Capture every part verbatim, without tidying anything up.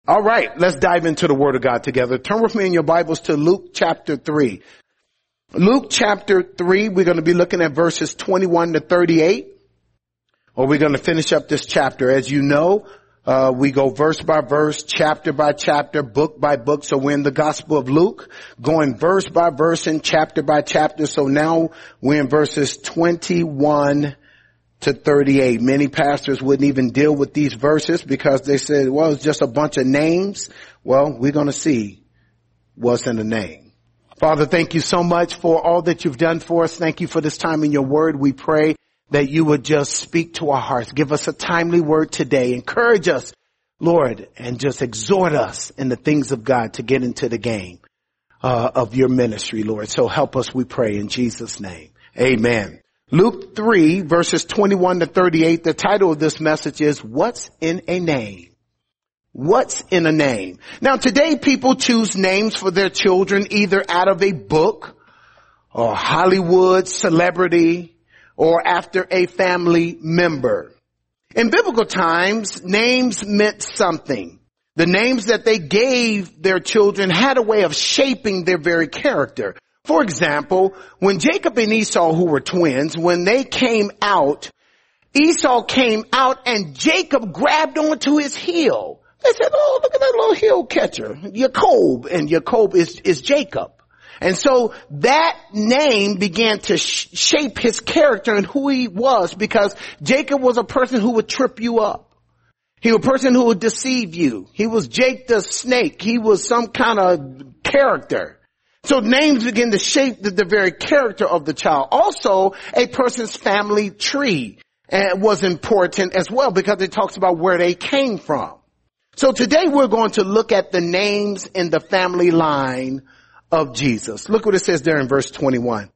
All right, let's dive into the Word of God together. Turn with me in your Bibles to Luke chapter three. Luke chapter three, we're going to be looking at verses twenty-one to thirty-eight. Or we're going to finish up this chapter. As you know, uh, we go verse by verse, chapter by chapter, book by book. So we're in the Gospel of Luke, going verse by verse and chapter by chapter. So now we're in verses twenty-one to thirty-eight. Many pastors wouldn't even deal with these verses because they said, well, it's just a bunch of names. Well, we're going to see what's in the name. Father, thank you so much for all that you've done for us. Thank you for this time in your word. We pray that you would just speak to our hearts. Give us a timely word today. Encourage us, Lord, and just exhort us in the things of God to get into the game uh, of your ministry, Lord. So help us, we pray, in Jesus' name. Amen. Luke three, verses twenty-one to thirty-eight. The title of this message is, What's in a Name? What's in a name? Now, today people choose names for their children either out of a book or Hollywood celebrity or after a family member. In biblical times, names meant something. The names that they gave their children had a way of shaping their very character. For example, when Jacob and Esau, who were twins, when they came out, Esau came out and Jacob grabbed onto his heel. They said, oh, look at that little heel catcher, Jacob, and Jacob is, is Jacob. And so that name began to sh- shape his character and who he was, because Jacob was a person who would trip you up. He was a person who would deceive you. He was Jake the snake. He was some kind of character. So names begin to shape the, the very character of the child. Also, a person's family tree uh, was important as well, because it talks about where they came from. So today we're going to look at the names in the family line of Jesus. Look what it says there in verse twenty-one.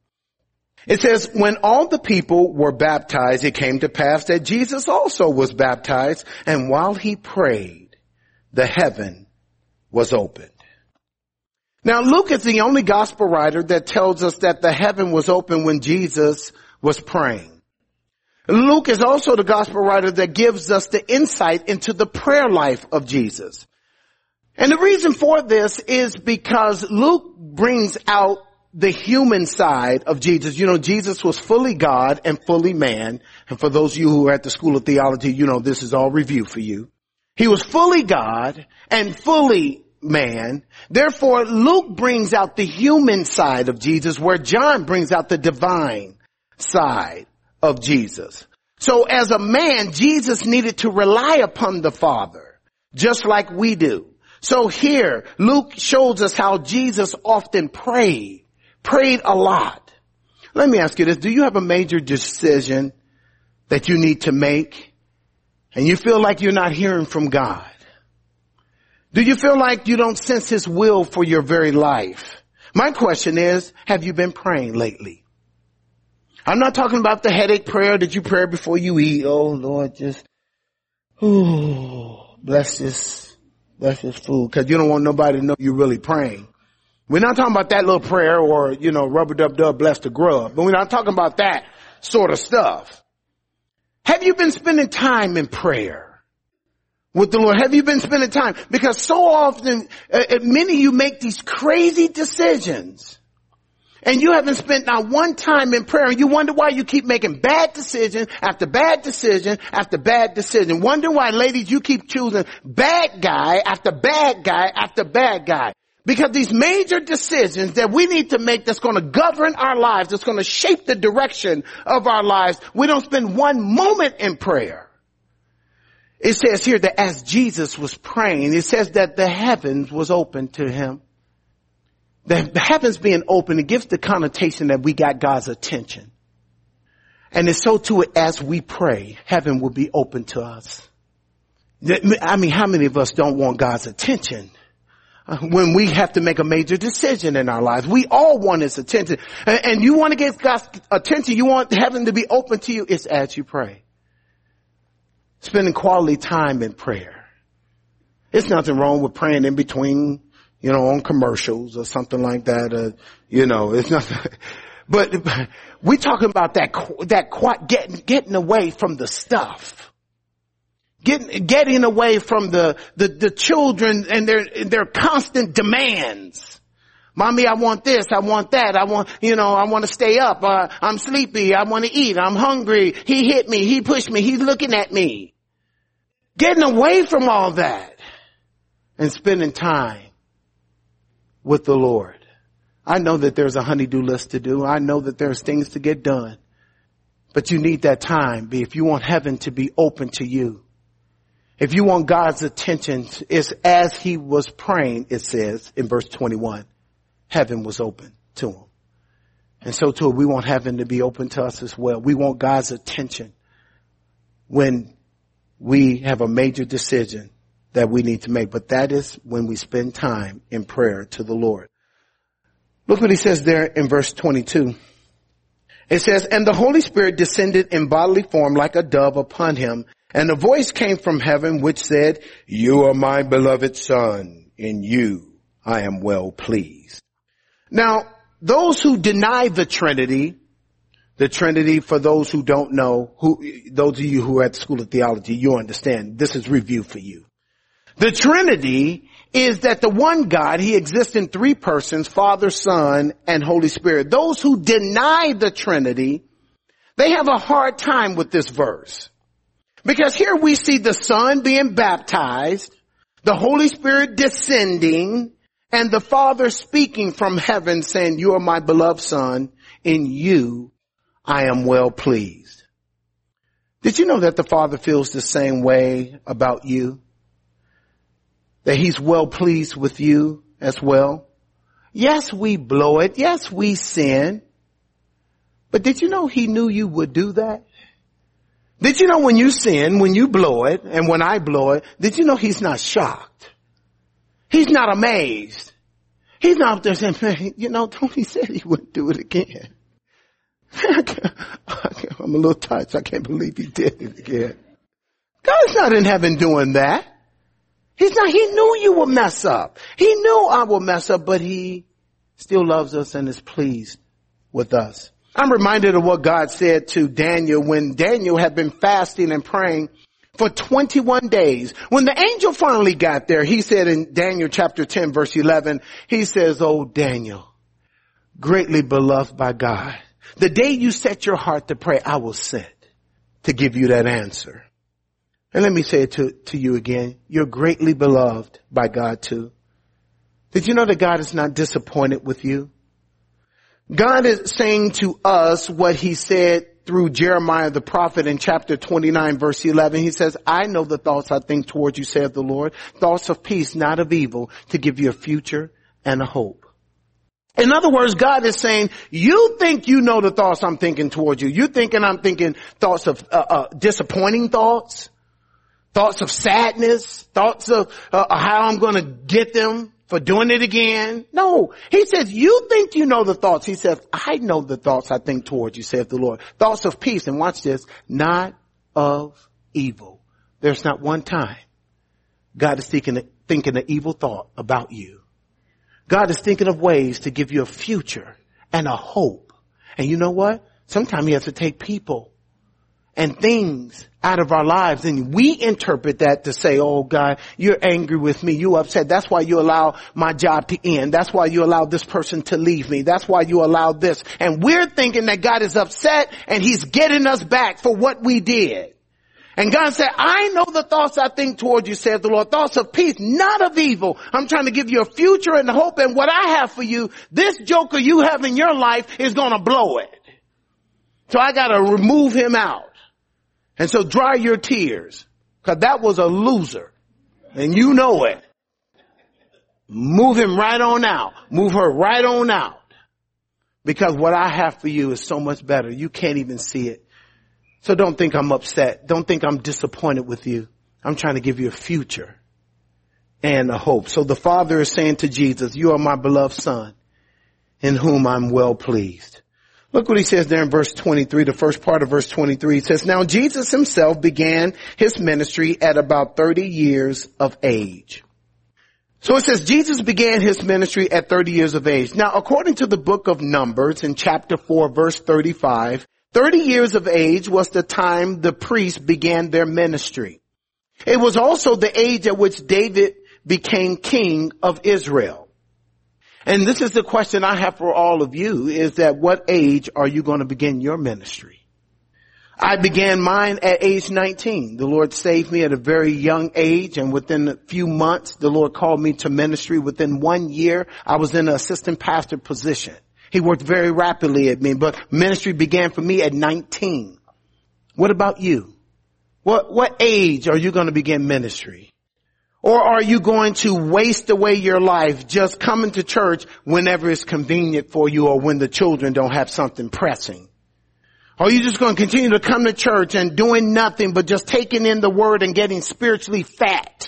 It says, when all the people were baptized, it came to pass that Jesus also was baptized, and while he prayed, the heaven was opened. Now, Luke is the only gospel writer that tells us that the heaven was open when Jesus was praying. Luke is also the gospel writer that gives us the insight into the prayer life of Jesus. And the reason for this is because Luke brings out the human side of Jesus. You know, Jesus was fully God and fully man. And for those of you who are at the School of Theology, you know, this is all review for you. He was fully God and fully man. Therefore, Luke brings out the human side of Jesus, where John brings out the divine side of Jesus. So as a man, Jesus needed to rely upon the Father, just like we do. So here, Luke shows us how Jesus often prayed, prayed a lot. Let me ask you this. Do you have a major decision that you need to make and you feel like you're not hearing from God? Do you feel like you don't sense his will for your very life? My question is, have you been praying lately? I'm not talking about the headache prayer that you pray before you eat. Oh, Lord, just, oh, bless this, bless this food. Because you don't want nobody to know you're really praying. We're not talking about that little prayer or, you know, rubber-dub-dub, bless the grub. But we're not talking about that sort of stuff. Have you been spending time in prayer with the Lord? Have you been spending time? Because so often, uh, many of you make these crazy decisions and you haven't spent not one time in prayer, and you wonder why you keep making bad decision after bad decision after bad decision. Wonder why, ladies, you keep choosing bad guy after bad guy after bad guy. Because these major decisions that we need to make that's going to govern our lives, that's going to shape the direction of our lives, we don't spend one moment in prayer. It says here that as Jesus was praying, it says that the heavens was open to him. The, the heavens being open, it gives the connotation that we got God's attention. And it's so too as we pray, heaven will be open to us. I mean, how many of us don't want God's attention when we have to make a major decision in our lives? We all want his attention. And, and you want to get God's attention, you want heaven to be open to you, it's as you pray. Spending quality time in prayer. There's nothing wrong with praying in between, you know, on commercials or something like that. Uh, you know, it's nothing. But we're talking about that, that getting, getting away from the stuff. Getting, getting away from the, the, the children and their, their constant demands. Mommy, I want this. I want that. I want, you know, I want to stay up. Uh, I'm sleepy. I want to eat. I'm hungry. He hit me. He pushed me. He's looking at me. Getting away from all that and spending time with the Lord. I know that there's a honey-do list to do. I know that there's things to get done, but you need that time. If you want heaven to be open to you, if you want God's attention, it's as he was praying, it says in verse twenty-one, heaven was open to him. And so too, we want heaven to be open to us as well. We want God's attention when we have a major decision that we need to make. But that is when we spend time in prayer to the Lord. Look what he says there in verse twenty-two. It says, and the Holy Spirit descended in bodily form like a dove upon him. And a voice came from heaven which said, you are my beloved Son. In you I am well pleased. Now, those who deny the Trinity, the Trinity, for those who don't know, who, those of you who are at the School of Theology, you understand. This is review for you. The Trinity is that the one God, he exists in three persons, Father, Son, and Holy Spirit. Those who deny the Trinity, they have a hard time with this verse. Because here we see the Son being baptized, the Holy Spirit descending, and the Father speaking from heaven saying, you are my beloved Son, in you I am well pleased. Did you know that the Father feels the same way about you? That he's well pleased with you as well? Yes, we blow it. Yes, we sin. But did you know he knew you would do that? Did you know when you sin, when you blow it, and when I blow it, did you know he's not shocked? He's not amazed. He's not up there saying, man, you know, Tony said he wouldn't do it again. I'm a little touched. I can't believe he did it again. God's not in heaven doing that. He's not, he knew you would mess up. He knew I would mess up, but he still loves us and is pleased with us. I'm reminded of what God said to Daniel when Daniel had been fasting and praying for twenty-one days. When the angel finally got there, he said in Daniel chapter ten, verse eleven, he says, oh, Daniel, greatly beloved by God, the day you set your heart to pray, I will sit to give you that answer. And let me say it to, to you again. You're greatly beloved by God too. Did you know that God is not disappointed with you? God is saying to us what he said through Jeremiah the prophet in chapter twenty-nine, verse eleven. He says, I know the thoughts I think toward you, saith the Lord, thoughts of peace, not of evil, to give you a future and a hope. In other words, God is saying, you think you know the thoughts I'm thinking toward you. You're thinking I'm thinking thoughts of uh, uh, disappointing thoughts, thoughts of sadness, thoughts of uh, how I'm going to get them for doing it again. No, he says, you think you know the thoughts. He says, I know the thoughts I think toward you, saith the Lord. Thoughts of peace. And watch this, not of evil. There's not one time God is thinking, thinking an evil thought about you. God is thinking of ways to give you a future and a hope. And you know what? Sometimes he has to take people and things out of our lives, and we interpret that to say, oh God, you're angry with me, you upset. That's why you allow my job to end. That's why you allow this person to leave me. That's why you allow this. And we're thinking that God is upset and he's getting us back for what we did. And God said, I know the thoughts I think toward you, saith the Lord, thoughts of peace, not of evil. I'm trying to give you a future and hope, and what I have for you, this joker you have in your life is going to blow it. So I got to remove him out. And so dry your tears, because that was a loser, and you know it. Move him right on out. Move her right on out. Because what I have for you is so much better. You can't even see it. So don't think I'm upset. Don't think I'm disappointed with you. I'm trying to give you a future and a hope. So the Father is saying to Jesus, you are my beloved Son, in whom I'm well pleased. Look what he says there in verse twenty-three, the first part of verse twenty-three. It says, now Jesus himself began his ministry at about thirty years of age. So it says Jesus began his ministry at thirty years of age. Now, according to the book of Numbers in chapter four, verse thirty-five, thirty years of age was the time the priests began their ministry. It was also the age at which David became king of Israel. And this is the question I have for all of you, is that what age are you going to begin your ministry? I began mine at age nineteen. The Lord saved me at a very young age, and within a few months, the Lord called me to ministry. Within one year, I was in an assistant pastor position. He worked very rapidly at me, but ministry began for me at nineteen. What about you? What, what age are you going to begin ministry? Or are you going to waste away your life just coming to church whenever it's convenient for you or when the children don't have something pressing? Or are you just going to continue to come to church and doing nothing but just taking in the word and getting spiritually fat?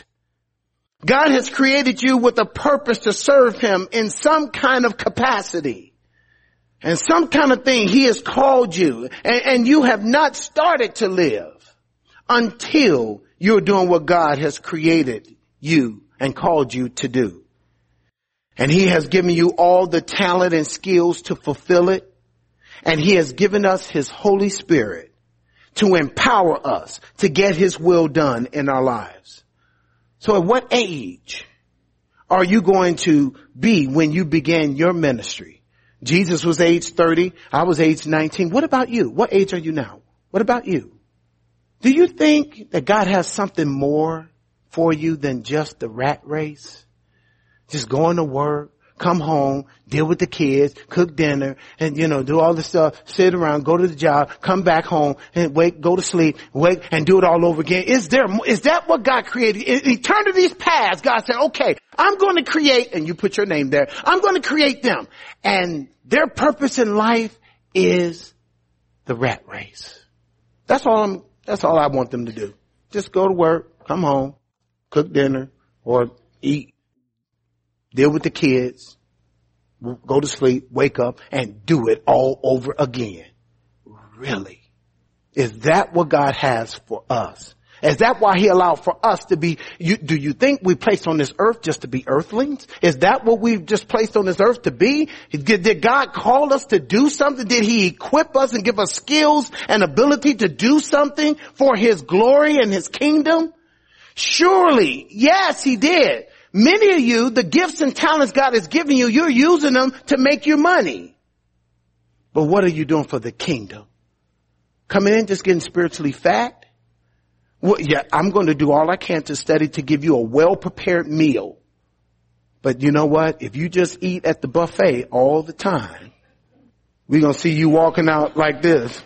God has created you with a purpose to serve him in some kind of capacity and some kind of thing. He has called you, and, and you have not started to live until you're doing what God has created you and called you to do. And he has given you all the talent and skills to fulfill it. And he has given us his Holy Spirit to empower us to get his will done in our lives. So at what age are you going to be when you begin your ministry? Jesus was age thirty. I was age nineteen. What about you? What age are you now? What about you? Do you think that God has something more for you than just the rat race? Just going to work, come home, deal with the kids, cook dinner, and, you know, do all this stuff, sit around, go to the job, come back home, and wait, go to sleep, wait, and do it all over again. Is there, is that what God created? In eternity's past, God said, okay, I'm going to create, and you put your name there, I'm going to create them. And their purpose in life is the rat race. That's all I'm, that's all I want them to do. Just go to work, come home, cook dinner, or eat, deal with the kids, go to sleep, wake up, and do it all over again. Really? Is that what God has for us? Is that why he allowed for us to be, you, do you think we placed on this earth just to be earthlings? Is that what we've just placed on this earth to be? Did, did God call us to do something? Did he equip us and give us skills and ability to do something for his glory and his kingdom? Surely, yes, he did. Many of you, the gifts and talents God has given you, you're using them to make you money. But what are you doing for the kingdom? Coming in just getting spiritually fat? Well, yeah, I'm going to do all I can to study to give you a well-prepared meal. But you know what? If you just eat at the buffet all the time, we're going to see you walking out like this.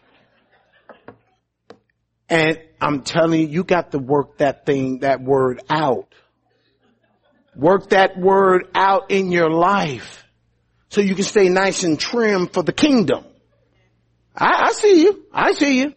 And I'm telling you, you got to work that thing, that word out. Work that word out in your life so you can stay nice and trim for the kingdom. I, I see you. I see you.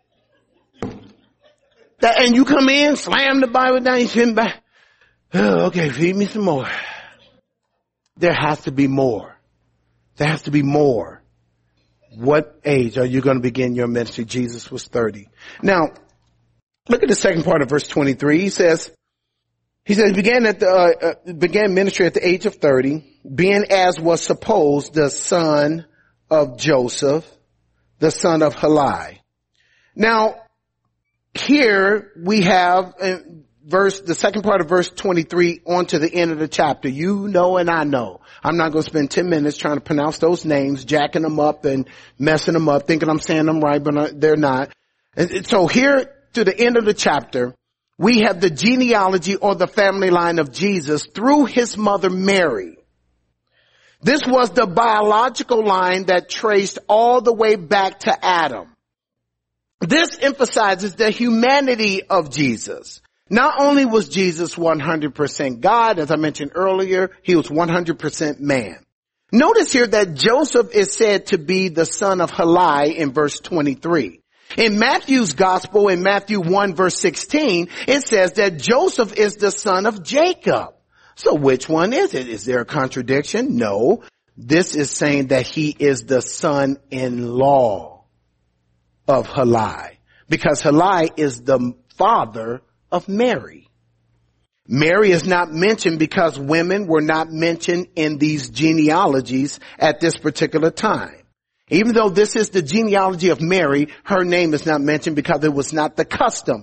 That, and you come in, slam the Bible down, you sit back. Oh, okay, feed me some more. There has to be more. There has to be more. What age are you going to begin your ministry? Jesus was thirty. Now, look at the second part of verse twenty-three. He says, he says, began at the, uh, uh, began ministry at the age of thirty, being as was supposed the son of Joseph, the son of Heli. Now, here we have uh, verse, the second part of verse twenty-three on to the end of the chapter. You know and I know. I'm not going to spend ten minutes trying to pronounce those names, jacking them up and messing them up, thinking I'm saying them right, but they're not. And so here to the end of the chapter, we have the genealogy or the family line of Jesus through his mother Mary. This was the biological line that traced all the way back to Adam. This emphasizes the humanity of Jesus. Not only was Jesus one hundred percent God, as I mentioned earlier, he was one hundred percent man. Notice here that Joseph is said to be the son of Heli in verse twenty-three. In Matthew's gospel, in Matthew one verse sixteen, it says that Joseph is the son of Jacob. So which one is it? Is there a contradiction? No. This is saying that he is the son-in-law of Heli, because Heli is the father of Mary. Mary is not mentioned because women were not mentioned in these genealogies at this particular time. Even though this is the genealogy of Mary, her name is not mentioned because it was not the custom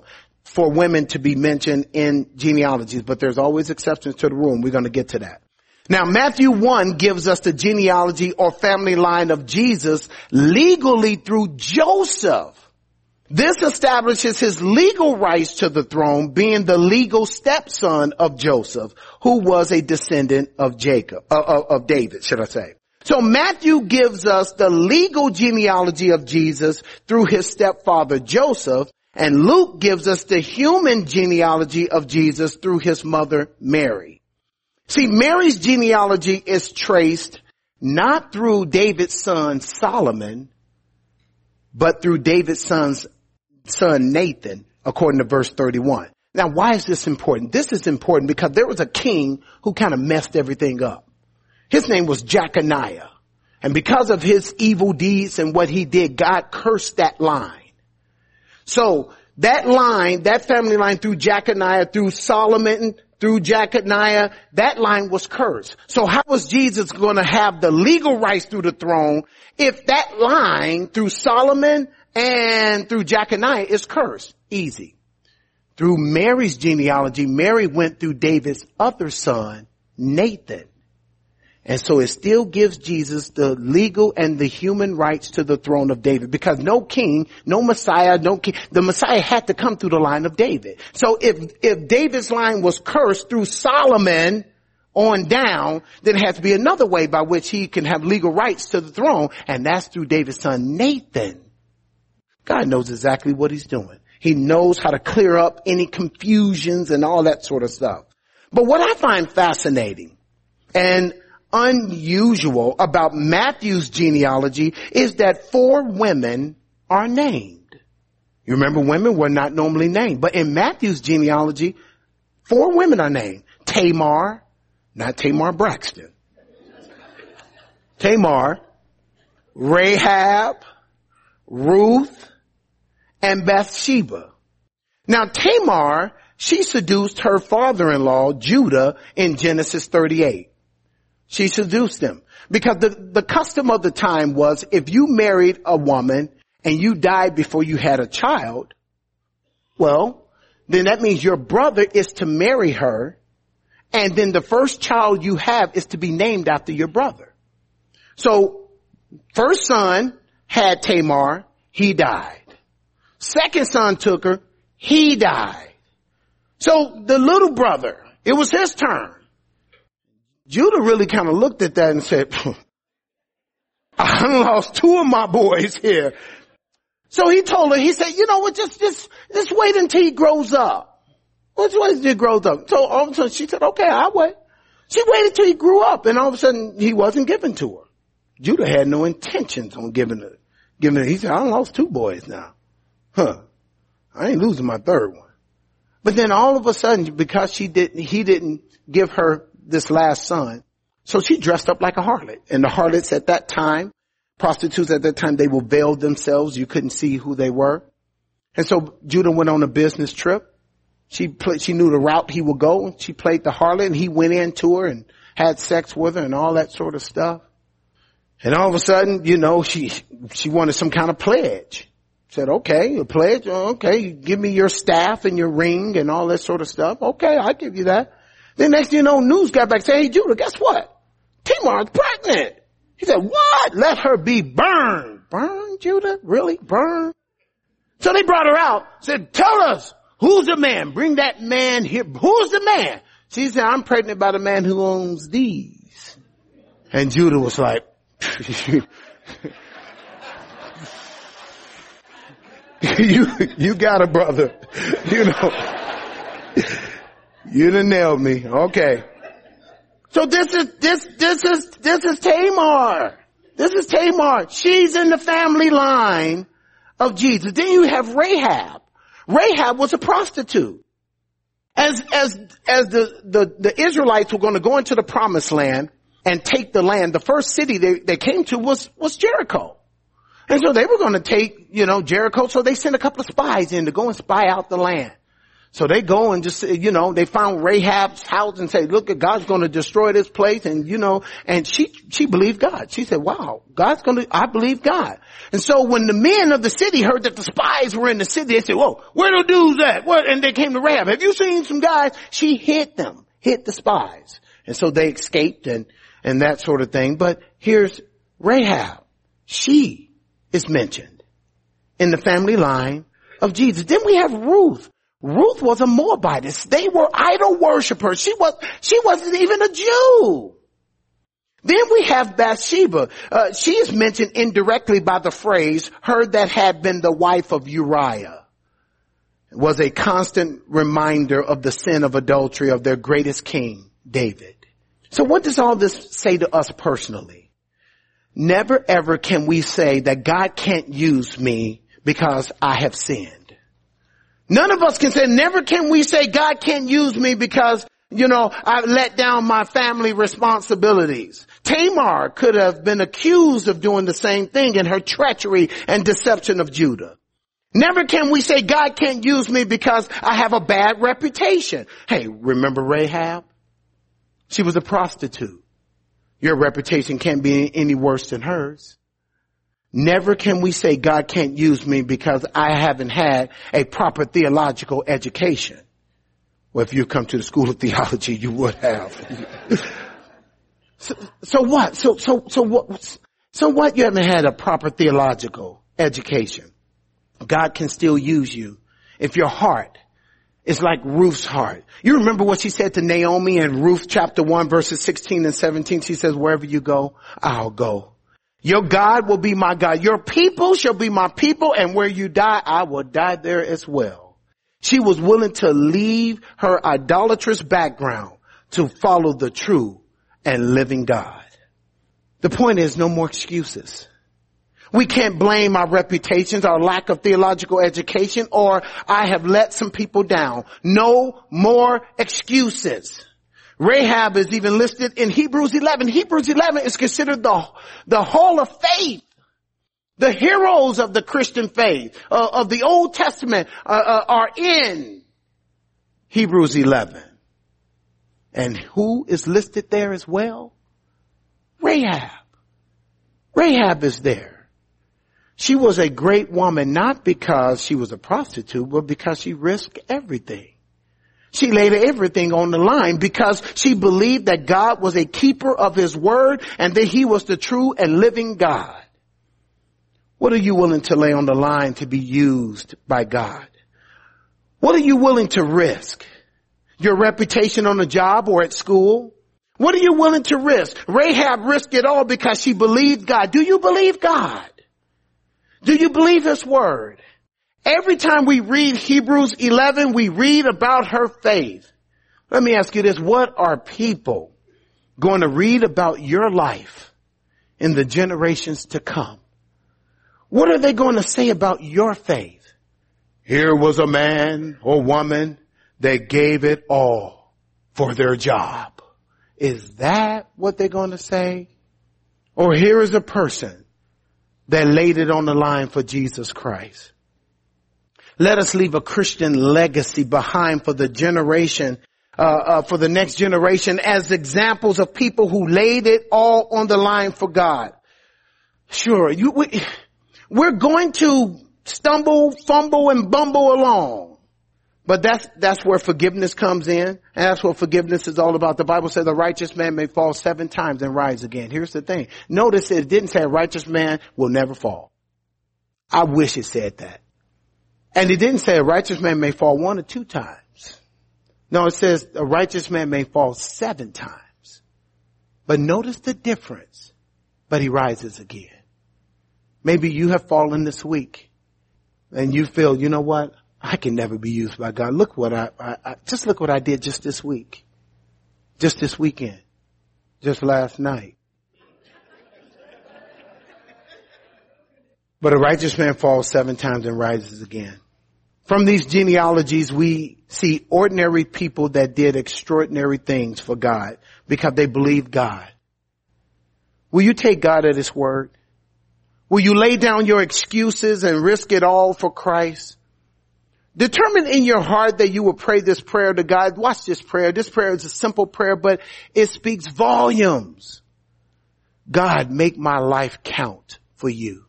for women to be mentioned in genealogies, but there's always exceptions to the rule, and we're going to get to that. Now, Matthew one gives us the genealogy or family line of Jesus legally through Joseph. This establishes his legal rights to the throne, being the legal stepson of Joseph, who was a descendant of Jacob, uh, of, of David, should I say. So Matthew gives us the legal genealogy of Jesus through his stepfather Joseph, and Luke gives us the human genealogy of Jesus through his mother Mary. See, Mary's genealogy is traced not through David's son Solomon, but through David's son's son Nathan, according to verse thirty-one. Now, why is this important? This is important because there was a king who kind of messed everything up. His name was Jeconiah. And because of his evil deeds and what he did, God cursed that line. So that line, that family line through Jeconiah, through Solomon, through Jeconiah, that line was cursed. So how was Jesus going to have the legal rights through the throne if that line through Solomon and through Jeconiah is cursed? Easy. Through Mary's genealogy, Mary went through David's other son, Nathan. And so it still gives Jesus the legal and the human rights to the throne of David, because no king, no Messiah, no king, the Messiah had to come through the line of David. So if, if David's line was cursed through Solomon on down, then it has to be another way by which he can have legal rights to the throne. And that's through David's son, Nathan. God knows exactly what he's doing. He knows how to clear up any confusions and all that sort of stuff. But what I find fascinating and unusual about Matthew's genealogy is that four women are named. You remember, women were not normally named, but in Matthew's genealogy, four women are named. Tamar, not Tamar Braxton. Tamar, Rahab, Ruth, and Bathsheba. Now Tamar, she seduced her father-in-law, Judah, in Genesis thirty-eight. She seduced him because the, the custom of the time was if you married a woman and you died before you had a child, well, then that means your brother is to marry her, and then the first child you have is to be named after your brother. So first son had Tamar, he died. Second son took her, he died. So the little brother, it was his turn. Judah really kind of looked at that and said, I lost two of my boys here. So he told her, he said, you know what, just, just, just wait until he grows up. Let's wait until he grows up. So all of a sudden she said, okay, I'll wait. She waited till he grew up, and all of a sudden he wasn't given to her. Judah had no intentions on giving her, giving her. He said, I lost two boys now. Huh. I ain't losing my third one. But then all of a sudden, because she didn't, he didn't give her this last son, so she dressed up like a harlot. And the harlots at that time, prostitutes at that time, they will veil themselves. You couldn't see who they were. And so Judah went on a business trip. She played, she knew the route he would go. She played the harlot, and he went into her and had sex with her and all that sort of stuff. And all of a sudden, you know, she, she wanted some kind of pledge. Said, okay, a pledge. Okay, give me your staff and your ring and all that sort of stuff. Okay, I'll give you that. Then next thing you know, news got back saying, hey, Judah, guess what? Tamar's pregnant. He said, what? Let her be burned. Burned, Judah? Really? Burned? So they brought her out, said, tell us, who's the man? Bring that man here. Who's the man? She said, I'm pregnant by the man who owns these. And Judah was like, you, you got it, brother. You know. You done nailed me. Okay. So this is, this, this is, this is Tamar. This is Tamar. She's in the family line of Jesus. Then you have Rahab. Rahab was a prostitute. As, as, as the, the, the Israelites were going to go into the promised land and take the land, the first city they, they came to was, was Jericho. And so they were going to take, you know, Jericho. So they sent a couple of spies in to go and spy out the land. So they go and just, you know, they found Rahab's house and say, look, God's going to destroy this place. And, you know, and she, she believed God. She said, wow, God's going to, I believe God. And so when the men of the city heard that the spies were in the city, they said, whoa, where the dudes at? What? And they came to Rahab. Have you seen some guys? She hid them, hid the spies. And so they escaped and, and that sort of thing. But here's Rahab. She is mentioned in the family line of Jesus. Then we have Ruth. Ruth was a Moabitess. They were idol worshipers. She was, she wasn't even a Jew. Then we have Bathsheba. Uh, she is mentioned indirectly by the phrase, her that had been the wife of Uriah. It was a constant reminder of the sin of adultery of their greatest king, David. So what does all this say to us personally? Never ever can we say that God can't use me because I have sinned. None of us can say, never can we say God can't use me because, you know, I let down my family responsibilities. Tamar could have been accused of doing the same thing in her treachery and deception of Judah. Never can we say God can't use me because I have a bad reputation. Hey, remember Rahab? She was a prostitute. Your reputation can't be any worse than hers. Never can we say God can't use me because I haven't had a proper theological education. Well, if you come to the school of theology, you would have. so, so what? So, so, so what? So what? You haven't had a proper theological education. God can still use you if your heart is like Ruth's heart. You remember what she said to Naomi in Ruth chapter one, verses sixteen and seventeen. She says, wherever you go, I'll go. Your God will be my God. Your people shall be my people. And where you die, I will die there as well. She was willing to leave her idolatrous background to follow the true and living God. The point is, no more excuses. We can't blame our reputations, our lack of theological education, or I have let some people down. No more excuses. Rahab is even listed in Hebrews eleven. Hebrews eleven is considered the, the hall of faith. The heroes of the Christian faith, uh, of the Old Testament, uh, uh, are in Hebrews eleven. And who is listed there as well? Rahab. Rahab is there. She was a great woman, not because she was a prostitute, but because she risked everything. She laid everything on the line because she believed that God was a keeper of his word and that he was the true and living God. What are you willing to lay on the line to be used by God? What are you willing to risk? Your reputation on the job or at school? What are you willing to risk? Rahab risked it all because she believed God. Do you believe God? Do you believe his word? Every time we read Hebrews eleven, we read about her faith. Let me ask you this. What are people going to read about your life in the generations to come? What are they going to say about your faith? Here was a man or woman that gave it all for their job. Is that what they're going to say? Or here is a person that laid it on the line for Jesus Christ. Let us leave a Christian legacy behind for the generation, uh, uh, for the next generation as examples of people who laid it all on the line for God. Sure, you, we, we're going to stumble, fumble, and bumble along. But that's, that's where forgiveness comes in. And that's what forgiveness is all about. The Bible says a righteous man may fall seven times and rise again. Here's the thing. Notice it didn't say a righteous man will never fall. I wish it said that. And it didn't say a righteous man may fall one or two times. No, it says a righteous man may fall seven times. But notice the difference. But he rises again. Maybe you have fallen this week and you feel, you know what? I can never be used by God. Look what I, I, I just look what I did just this week. Just this weekend. Just last night. But a righteous man falls seven times and rises again. From these genealogies, we see ordinary people that did extraordinary things for God because they believed God. Will you take God at his word? Will you lay down your excuses and risk it all for Christ? Determine in your heart that you will pray this prayer to God. Watch this prayer. This prayer is a simple prayer, but it speaks volumes. God, make my life count for you.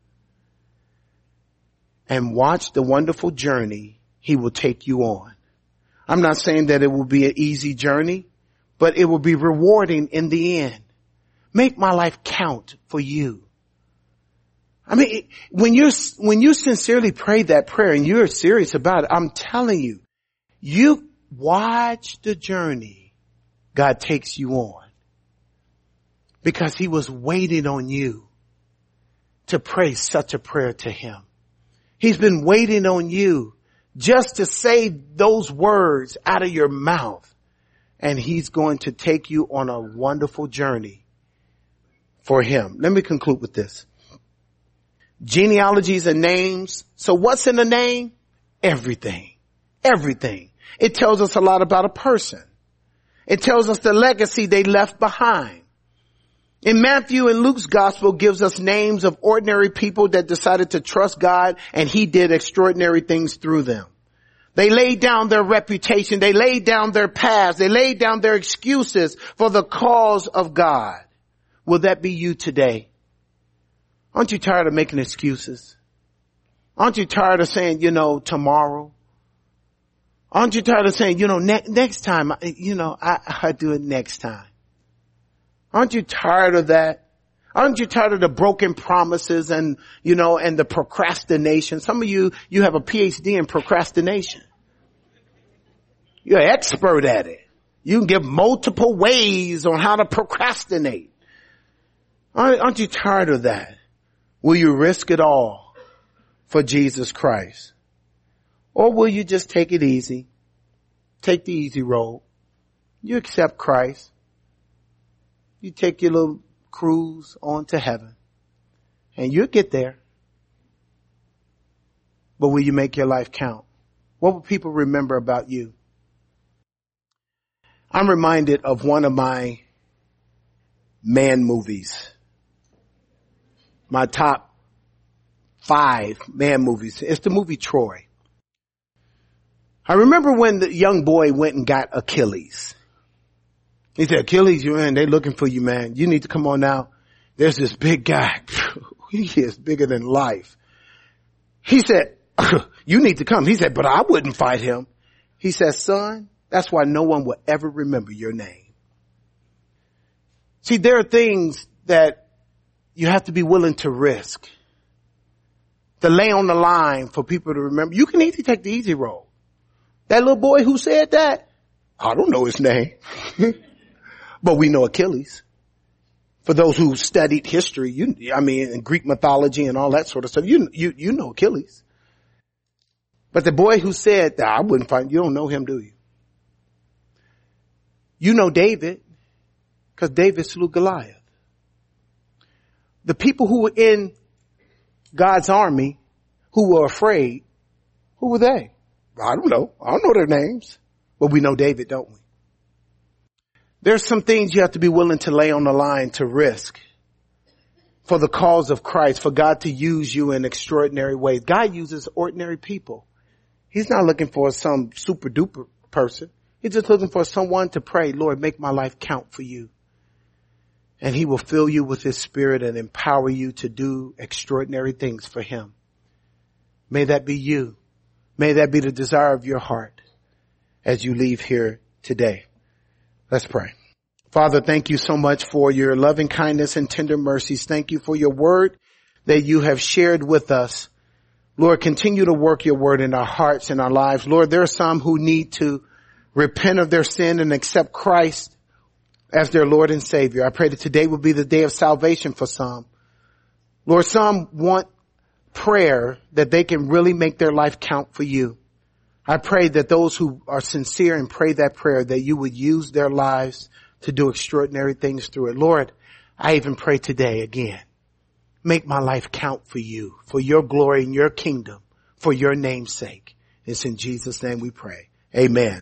And watch the wonderful journey he will take you on. I'm not saying that it will be an easy journey, but it will be rewarding in the end. Make my life count for you. I mean, when you're, when you sincerely pray that prayer and you're serious about it, I'm telling you, you watch the journey God takes you on, because he was waiting on you to pray such a prayer to him. He's been waiting on you just to say those words out of your mouth, and he's going to take you on a wonderful journey for him. Let me conclude with this. Genealogies and names. So what's in a name? Everything. Everything. It tells us a lot about a person. It tells us the legacy they left behind. In Matthew and Luke's gospel gives us names of ordinary people that decided to trust God, and he did extraordinary things through them. They laid down their reputation. They laid down their past. They laid down their excuses for the cause of God. Will that be you today? Aren't you tired of making excuses? Aren't you tired of saying, you know, tomorrow? Aren't you tired of saying, you know, ne- next time, you know, I, I do it next time? Aren't you tired of that? Aren't you tired of the broken promises and, you know, and the procrastination? Some of you, you have a P H D in procrastination. You're an expert at it. You can give multiple ways on how to procrastinate. Aren't, aren't you tired of that? Will you risk it all for Jesus Christ? Or will you just take it easy? Take the easy road. You accept Christ. You take your little cruise on to heaven. And you'll get there. But will you make your life count? What will people remember about you? I'm reminded of one of my man movies. My top five man movies. It's the movie Troy. I remember when the young boy went and got Achilles. He said, Achilles, you man, they're looking for you, man. You need to come on out. There's this big guy. He is bigger than life. He said, you need to come. He said, but I wouldn't fight him. He said, son, that's why no one will ever remember your name. See, there are things that you have to be willing to risk, to lay on the line for people to remember. You can easily take the easy road. That little boy who said that, I don't know his name, but we know Achilles. For those who studied history, you, I mean, and Greek mythology and all that sort of stuff, you, you, you know Achilles. But the boy who said that, I wouldn't fight, you don't know him, do you? You know David, because David slew Goliath. The people who were in God's army, who were afraid, who were they? I don't know. I don't know their names. But we know David, don't we? There's some things you have to be willing to lay on the line to risk for the cause of Christ, for God to use you in extraordinary ways. God uses ordinary people. He's not looking for some super duper person. He's just looking for someone to pray, Lord, make my life count for you. And he will fill you with his spirit and empower you to do extraordinary things for him. May that be you. May that be the desire of your heart as you leave here today. Let's pray. Father, thank you so much for your loving kindness and tender mercies. Thank you for your word that you have shared with us. Lord, continue to work your word in our hearts and our lives. Lord, there are some who need to repent of their sin and accept Christ as their Lord and Savior. I pray that today will be the day of salvation for some. Lord, some want prayer that they can really make their life count for you. I pray that those who are sincere and pray that prayer, that you would use their lives to do extraordinary things through it. Lord, I even pray today again, make my life count for you, for your glory and your kingdom, for your name's sake. It's in Jesus' name we pray. Amen.